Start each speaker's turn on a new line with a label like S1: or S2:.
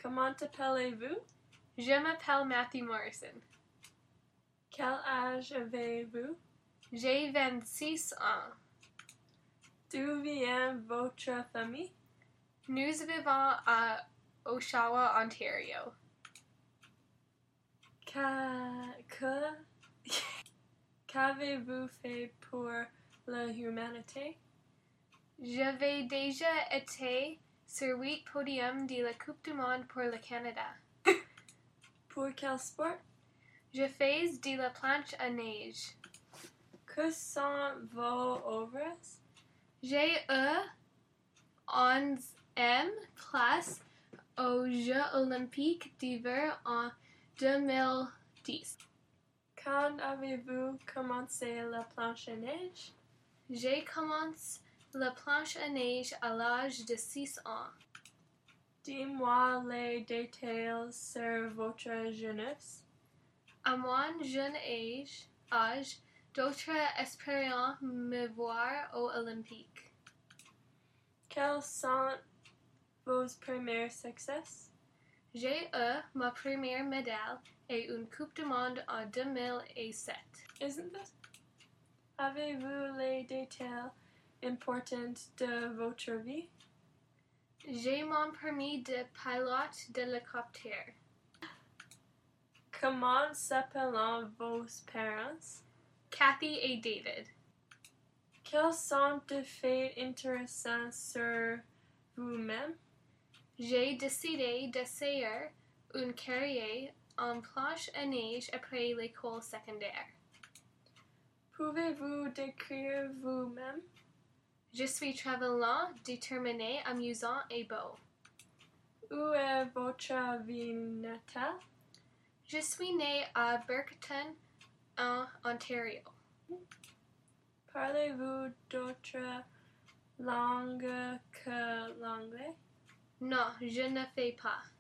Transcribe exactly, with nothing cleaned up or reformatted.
S1: Comment appelez-vous?
S2: Je m'appelle Matthew Morrison.
S1: Quel âge avez-vous?
S2: J'ai vingt-six ans.
S1: D'où vient votre famille?
S2: Nous vivons à Oshawa, Ontario.
S1: Qu'a- que- Qu'avez-vous fait pour l'humanité?
S2: J'avais déjà été sur huit podiums de la Coupe du Monde pour le Canada.
S1: Pour quel sport?
S2: Je fais de la planche à neige.
S1: Que sont vos œuvres?
S2: J'ai eu onzième place aux Jeux olympiques d'hiver en deux mille dix.
S1: Quand avez-vous commencé la planche à neige?
S2: J'ai commencé la planche à neige à l'âge de six ans.
S1: Dis-moi les détails sur votre jeunesse.
S2: À mon jeune âge, âge d'autres espérant me voir aux Olympiques.
S1: Quels sont vos premiers succès?
S2: J'ai eu ma première médaille et une Coupe du Monde en deux mille sept.
S1: Isn't it? Avez-vous les détails importants de votre vie?
S2: J'ai mon permis de pilote d'hélicoptère.
S1: Comment s'appellent vos parents?
S2: Kathy et David.
S1: Quels sont des faits intéressants sur vous-même?
S2: J'ai décidé d'essayer une carrière en planche à neige après l'école secondaire.
S1: Pouvez-vous décrire vous-même?
S2: Je suis travaillant, déterminé, amusant et beau.
S1: Où est votre ville natale?
S2: Je suis né à Burketon, en Ontario.
S1: Parlez-vous d'autres langues que l'anglais?
S2: Non, je ne fais pas.